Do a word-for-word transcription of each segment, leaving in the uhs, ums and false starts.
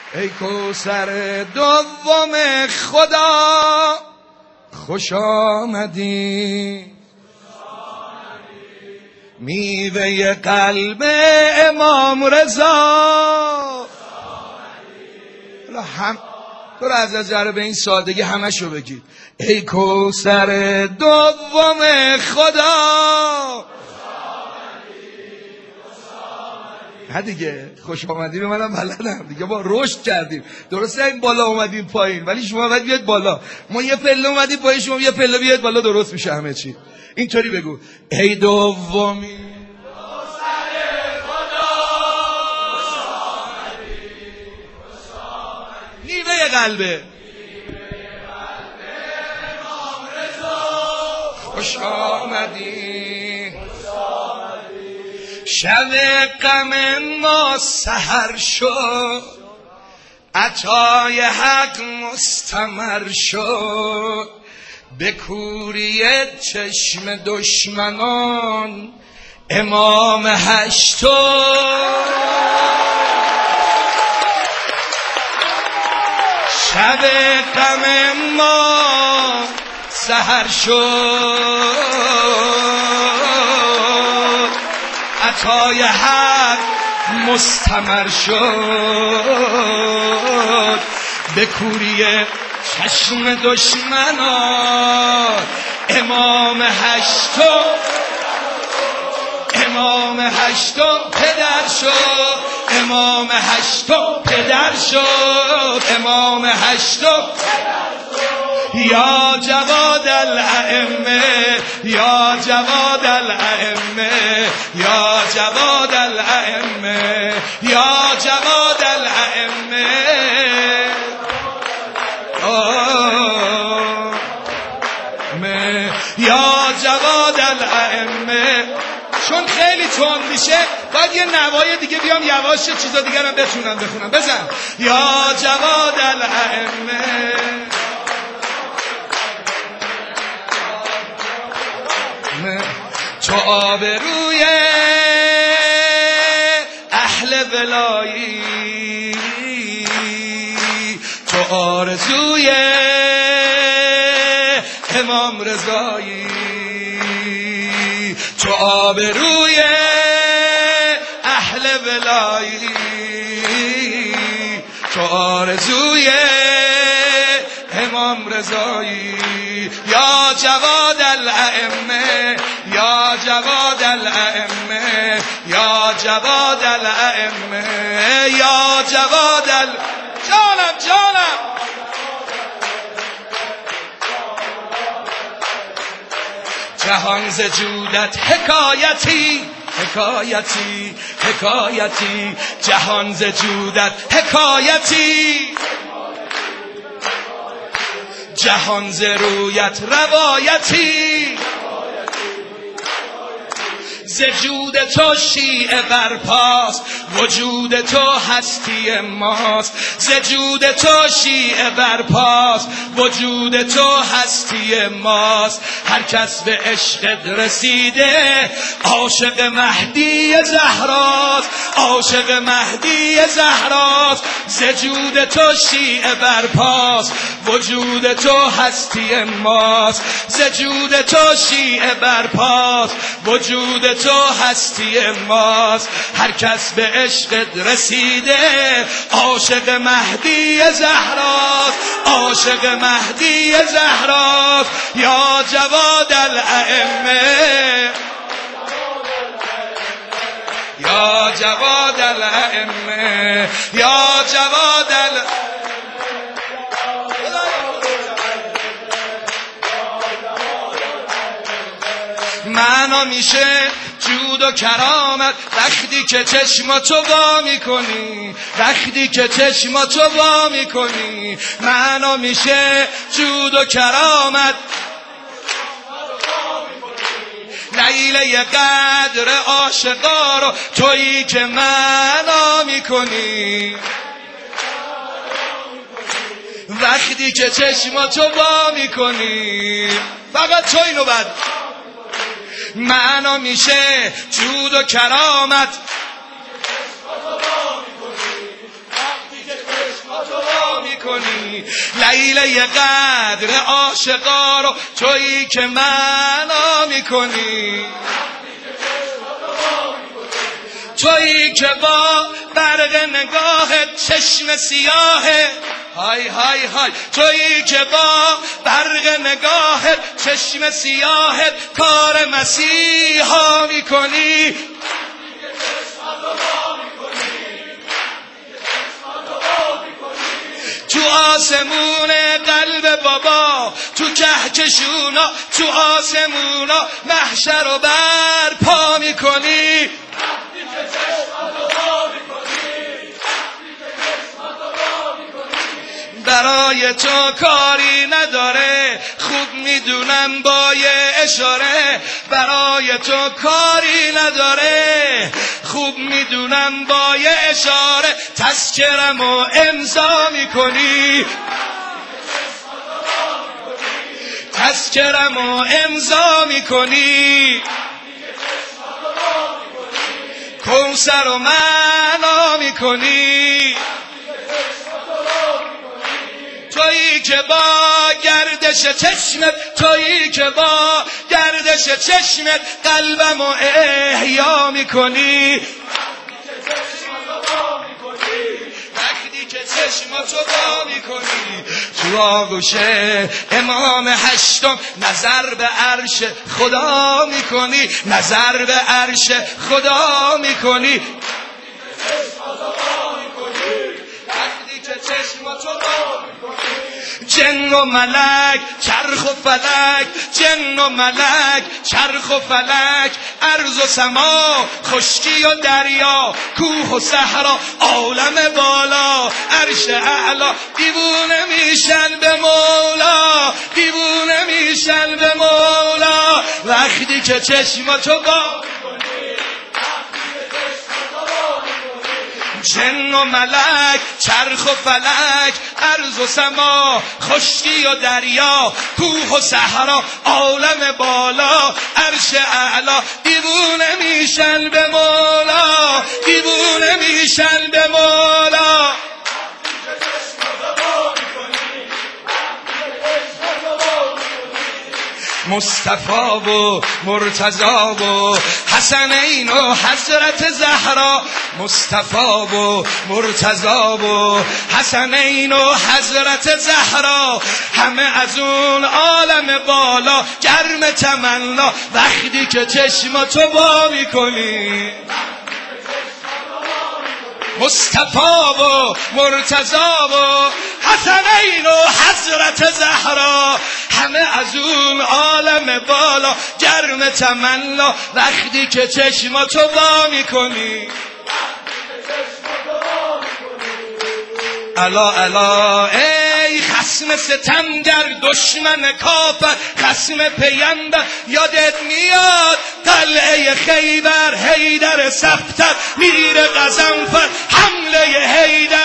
ای کوثر دوم خدا خوش آمدی، میوه قلب امام رضا. هم تو رو از نظر به این سادگی همشو بگید. ای کوثر دوم خدا ها دیگه، خوش آمدی به منم بلدم دیگه، با رشد کردیم. درسته این بالا اومدیم پایین، ولی شما باید بیاد بالا. ما یه پله اومدیم پایین، شما یه پله بیاد بالا، درست میشه همه چی. اینطوری بگو ای دومی کوثر خدا خوش آمدی، نیمه قلبه امام رضا خوش آمدی. شب غم ما سحر شد، عطای حق مستمر شد، به کوری چشم دشمنان امام هشتم. شب غم ما سحر شد، عطای حق مستمر شد، به کوری چشم دشمنان امام هشتم. امام هشتم پدر شد، امام هشتم پدر شد، امام هشتم یا جواد الائمه، یا جواد الائمه، یا جواد الائمه، یا جواد الائمه. یا جواد الائمه. چون خیلی تند میشه باید یه نوای دیگه بیام یواش چیزا دیگه رو بتونم بخونم. بزن یا جواد الائمه. تو آبروی اهل ولایی، تو آرزوی امام رضایی، تو آبروی اهل ولایی، تو آرزوی امام رضایی. یا جواد الائمه، یا جواد الائمه، یا جواد الائمه، یا جواد ال... جانم جانم جهان ز جودت حکایتی، حکایتی، حکایتی، جهان ز جودت حکایتی، جهان ز رویت روایتی، ز جود تو شیعه برپاست، وجود تو هستی ماست. ز جود تو شیعه برپاست، وجود تو هستی ماست. هر کس به عشقت رسیده عاشق مهدی زهراست، عاشق مهدی زهراست. ز جود تو شیعه برپاست، وجود تو هستی ماست. ز جود تو شیعه برپاست، وجود تو هستی ماست. هر کس به عشقت رسیده عاشق مهدی زهراست، عاشق مهدی زهراست. یا جواد الائمه، یا جواد الائمه، یا جواد الائمه. معنا میشه جود و کرامت وقتی که چشماتو وا میکنی، وقتی که چشماتو وا میکنی. معنا میشه جود و کرامت لیله قدر عاشقا رو تویی که معنا میکنی. وقتی که چشماتو وا میکنی، فقط تو اینو بعد معنا میشه جود و کرامت. میکنی، لیله قدر عاشقا رو تویی که معنا میکنی، تویی که با برق نگاهت چشم سیاهه، های های های، تویی که با برق نگاهت چشم سیاهت کار مسیحا میکنی، تو آسمون قلب بابا، تو کهکشونا، تو آسمونا محشر رو برپا میکنی، برای تو کاری نداره، خوب میدونم با یه اشاره، برای تو کاری نداره، خوب میدونم با یه اشاره تذکرم و امضا میکنی، تذکرم و امضا میکنی، کوثر و معنا میکنی، تویی که با گردش چشمت، تویی که با گردش چشمت قلبم و احیا میکنی، وقتی که چشماتو با میکنی، تو آغوش امام هشتم نظر به عرش خدا میکنی، نظر به عرش خدا میکنی، چشماتو با میکنی، جن و ملک چرخ و فلک، جن و ملک چرخ و فلک، ارض و سما خشکی و دریا، کوه و صحرا عالم بالا، عرش اعلا دیوونه میشن به مولا، دیوونه میشن به مولا، وقتی که چشماتو با جن و ملک چرخ و فلک، ارض و سما خشکی و دریا، کوه و صحرا عالم بالا، عرش اعلا دیوونه میشن به مولا، دیوونه میشن به مولا، مصطفی و مرتضی و حسنین و حضرت زهرا، مصطفی و مرتضی و حسنین و حضرت زهرا، همه از اون عالم بالا گرم تمنا، وقتی که چشماتو با میکنی، مصطفی و مرتضی و حسنین و حضرت زهرا، همه از اون عالم بالا گرم تمنا، وقتی که چشماتو با میکنی، الا الا ای خصم ستمگر دشمن کافر، خصم پیمبر یادت میاد قلعه خیبر، حیدر صفتر میر غضنفر حمله حیدر،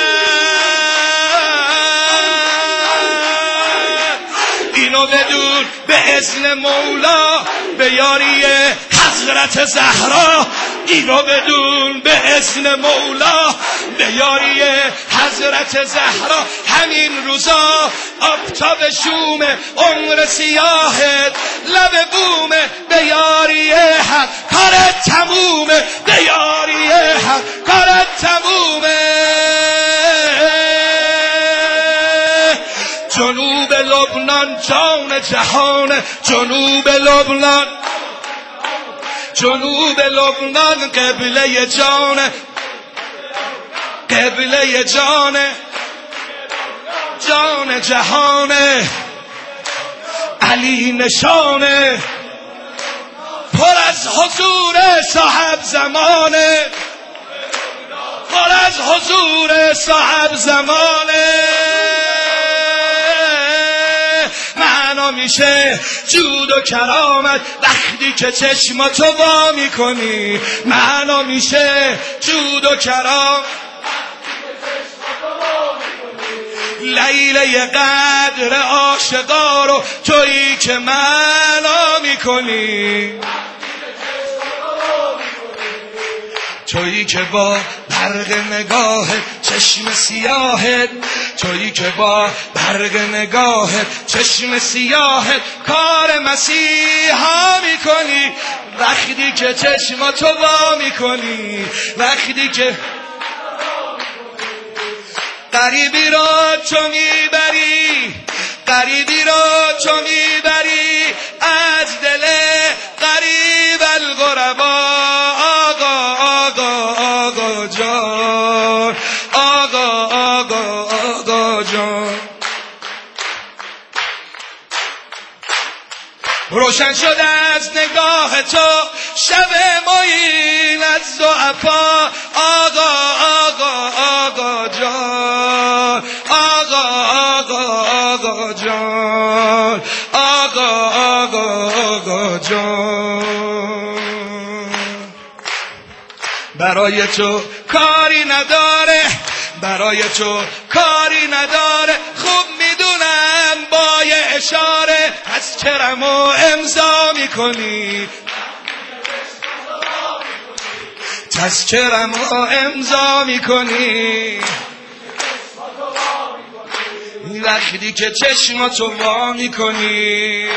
اینو بدون به اذن مولا به یاری حضرت زهرا، اینو بدون به اذن مولا به یاری حضرت زهرا، همین روزا آفتاب شوم عمر سیاهت لب بومه به یاری حق کارت تمومه، به یاری حق کارت تمومه، جنوب لبنان جان جهان، جنوب لبنان، جنوب لبنان قبله جان، قبله جان، جان جهان، علی نشانه، پر از حضور صاحب زمانه، پر از حضور صاحب زمانه، معنا میشه جود و کرامت وقتی که چشماتو وا میکنی، معنا میشه جود و کرامت، لیله قدر عاشقا رو تویی که معنا میکنی، تویی که با برق نگاه چشم سیاهت، تویی که با برق نگاهت چشم سیاهت کار مسیحا میکنی. وقتی که چشم تو وا میکنی، وقتی که غریبی را تو میبری، غریبی را تو میبری از دل غریب الغربا. آقا آقا آقا جان، آقا آقا آقا جان. روشن شد از نگاه تو شب معین از ضعفا. آقا آقا آقا جان، آقا آقا آقا جان، آقا آقا آقا جان. برای تو کاری نداره، برای تو کاری نداره، خوب میدونم با یه اشاره از کرم و امضا میکنی، تذکرم و امضا میکنی. وقتی که چشماتو وا میکنی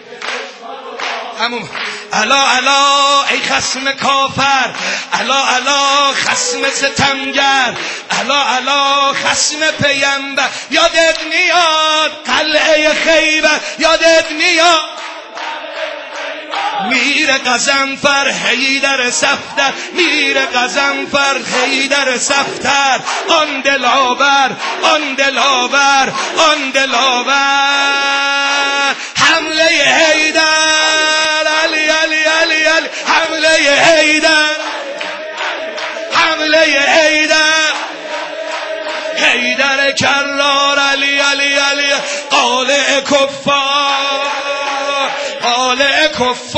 همون الا الا ای خصم کافر، الا الا خصم ستمگر، الا الا خصم پیمبر. یادت میاد قلعه خیبر، یادت میاد میر غضنفر حیدر صفدر، میر غضنفر حیدر صفدر. آن دلاور آن دلاور آن دلاور، حمله حیدر علی علی علی علی، حمله حیدر حمله حیدر حیدر کرار علی علی علی. قالع کفار قالع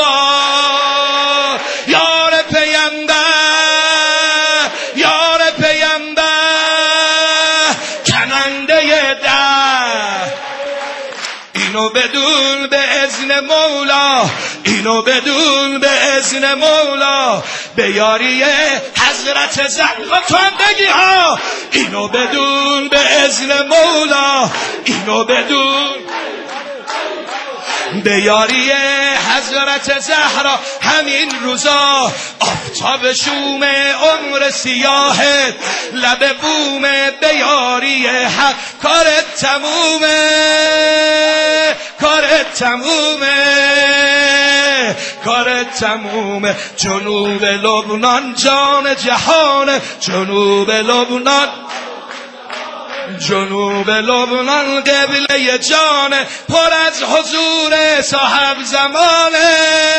کفار، یار پیمبر یار پیمبر، کننده در. اینو بدون به اذن مولا، اینو بدون به اذن مولا، به یاری حضرت زهرا تو هم بگی ها. اینو بدون به اذن مولا، اینو بدون به یاری حضرت زهرا. همین روزا آفتاب شوم عمر سیاهت، لب بوم به یاری حق. کارت تمومه کارت تمومه کارت تمومه. جنوب لبنان جان جهان، جنوب لبنان جنوب لبنان قبله جان، پر از حضور صاحب زمانه،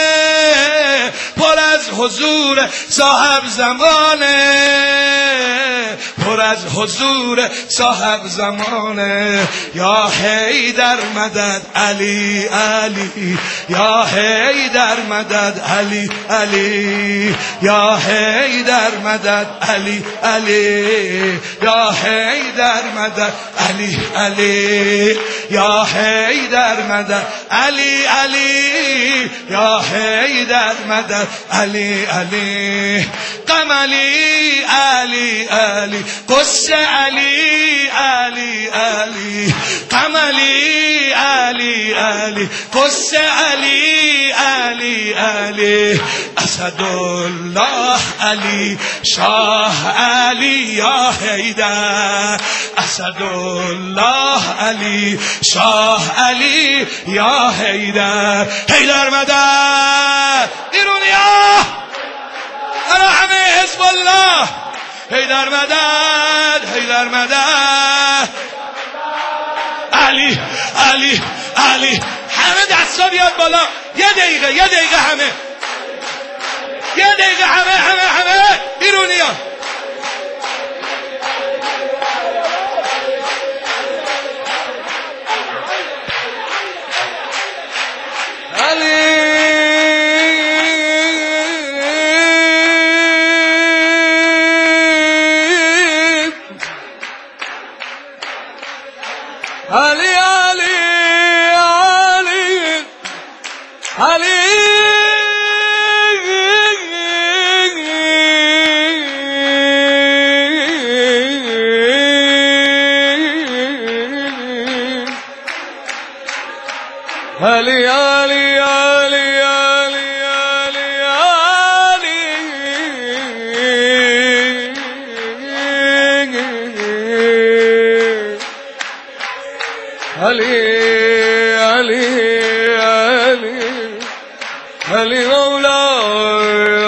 پر از حضور صاحب زمانه، پر از حضور صاحب زمانه. یا حیدر مدد علی علی، یا حیدر مدد علی علی، یا حیدر مدد علی علی، یا حیدر مدد علی علی، یا حیدر مدد علی علی، یا حیدر مدد علی علی. قملی علی علی، قصه علی علی علی، قملی علی علی، قصه علی علی علی. اسدالله علی شاه علی یا حیدر، اسدالله علی شاه علی یا حیدر. حیدر مدد ایرونیا، برا همه حزب الله. حیدر مدد حیدر مدد علی علی علی. همه دستا بیاد بالا. یه دقیقه یه دقیقه همه یه دقیقه همه همه همه ایرونیا. علی علی علی علی علی علی علی علی علی علی علی علی علی علی مولا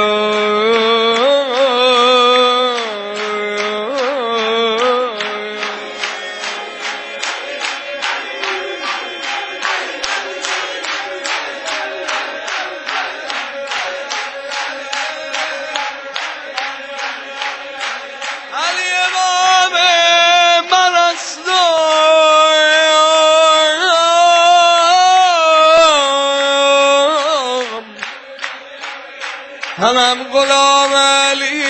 همم غلام علی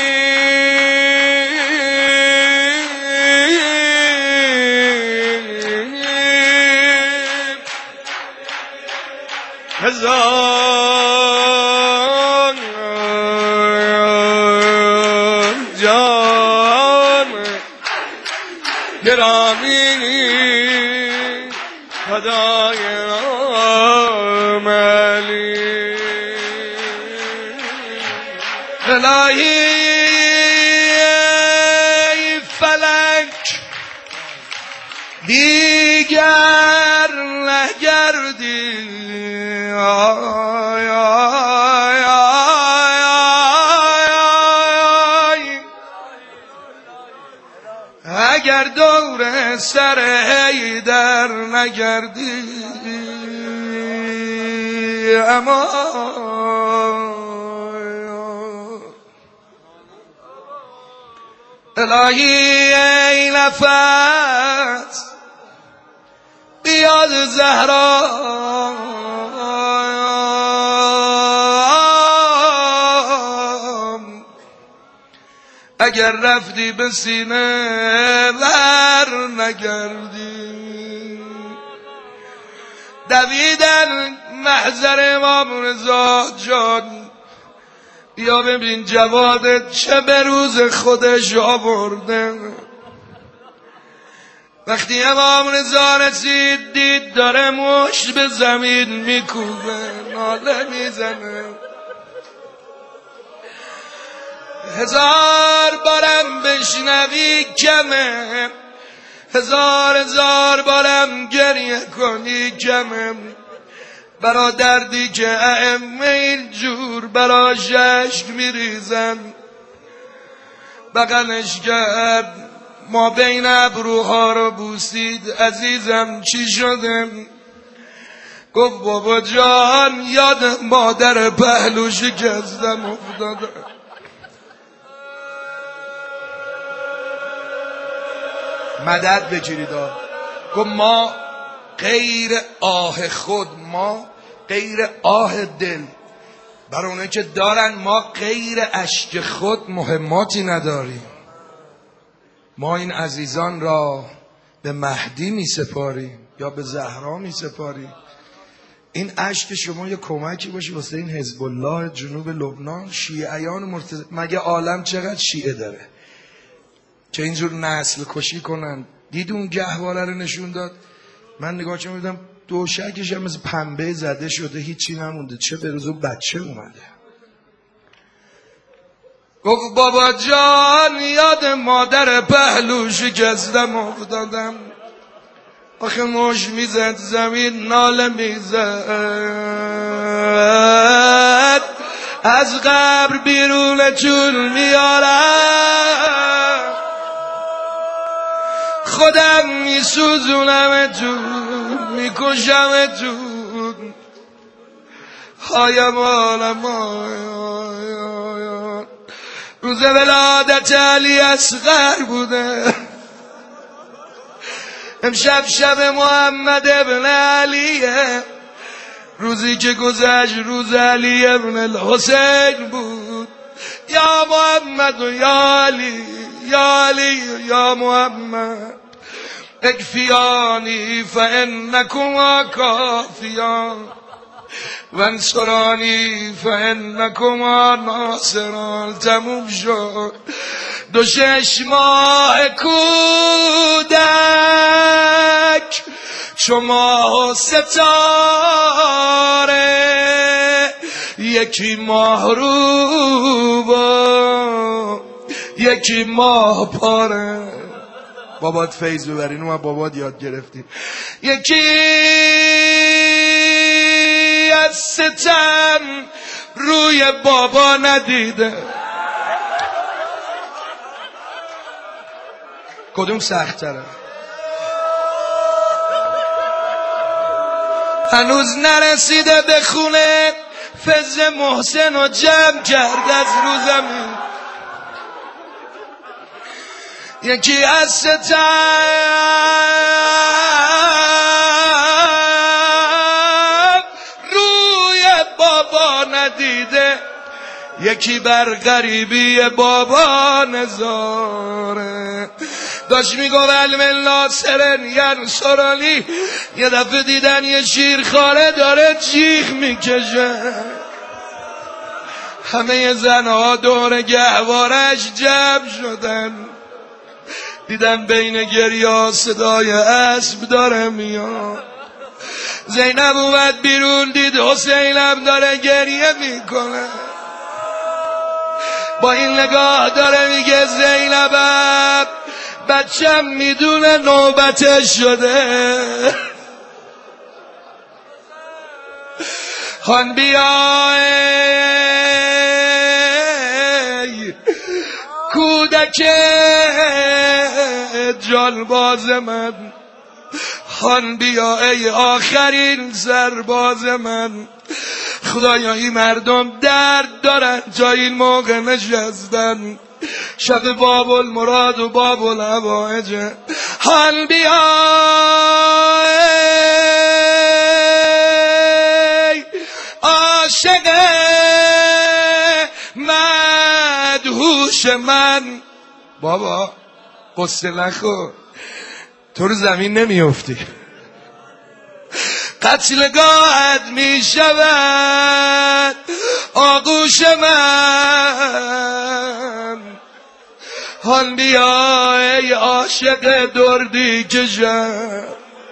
هزار جان گرامی فدای نام علی الهی فلک دیگر نگردی آی آی آی آی اگر دور سر حیدر نگردی اما الهی ای نفس بیاد زهرا اگر رفتی به سینه ور نگردی دویدن محضر امام رضا جان بیا ببین جوادت چه به روز خودش آورده وقتی امام رضا رسید دید داره مشت به زمین میکوبه ناله میزنه هزار بارم بشنوی کمه هزار هزار بارم گریه کنی کمه برا دردی که ائمه اینجور برا اشک میریزن بغلش کرد ما بین ابروها رو بوسید عزیزم چی شده گفت بابا جان یاد مادر پهلو شکستم افتاده مدد بگیرید گفت ما غیر آه خود ما غیر آه دل برای اونایی که دارن ما غیر اشک خود مهماتی نداریم ما این عزیزان را به مهدی می سپاریم یا به زهرا می سپاریم این اشک شما یه کمکی باشه واسه این حزب الله جنوب لبنان شیعیان مرتضی مگه عالم چقدر شیعه داره که اینجور نسل کشی کنن دید اون گهواره رو نشون داد من نگاه چه میدم دوشکش هم مثل پنبه زده شده هیچی نمونده چه به روزو بچه اومده گفت بابا جان یاد مادر پهلو شکستم افتادم آخه مش میزد زمین ناله میزد از قبر بیرون چون میارم خودم میسوزونم تو میکشم تو هایم آلم روز ولادت علی اصغر بوده امشب شب محمد ابن علیه روزی که گذشت روز علی ابن الحسین بود یا محمد و یا علی یا علی و یا محمد اکفیانی فانکما کافیان وانصرانی فانکما ناصران تموم شد دو شش ماه کودک چو ماه و ستاره یکی ماه روبا یکی ماه پاره. بابات فیض ببرین و بابات یاد گرفتیم. یکی از ستم روی بابا ندیده. کدوم سخت تره؟ هنوز نرسیده به خونه فز محسن و جمع کرد از رو زمین. یکی از ستم روی بابا ندیده. یکی بر غریبی بابا نظاره. داشت میگو علم ناصرن ین سرالی. یه دفعه دیدن یه شیرخواره داره جیغ میکشه. همه زنها دور گهوارش جمع شدن. دیدن بین گریا صدای اسب داره میاد. زینب اومد بیرون دید حسینم داره گریه میکنه. با این نگاه داره میگه زینبم بچم میدونه نوبتش شده. خان بیای کودک جانباز من. خان بیا ای آخرین سرباز من. خدایا این مردم درد دارن تا این موقع نشستن. شب باب المراد و باب الحوائج. خان بیا ای عاشق مدهوش من. بابا قصه نخور، تو رو زمین نمیافتی. قتلگاهت می شود آغوش من. هان بیا ای عاشق دردی کشم.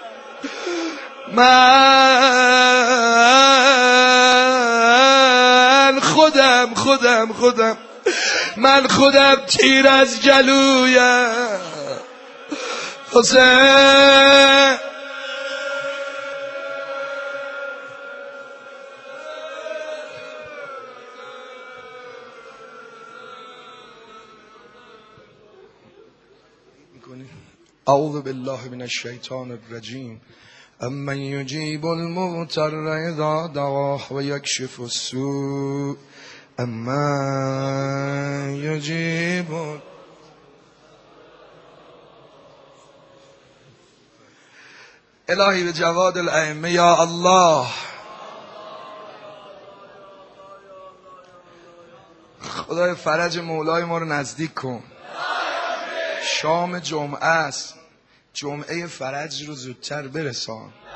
من خودم خودم خودم من خودم تیر از جلویم. حسین اعوذ بالله من الشیطان الرجیم. امن یجیب المضطر اذا دعاه و یکشف السوء. امن یجیب. الهی به جواد الائمه یا الله. خدای فرج مولای ما رو نزدیک کن. شام جمعه است، جمعه فرج رو زودتر برسان.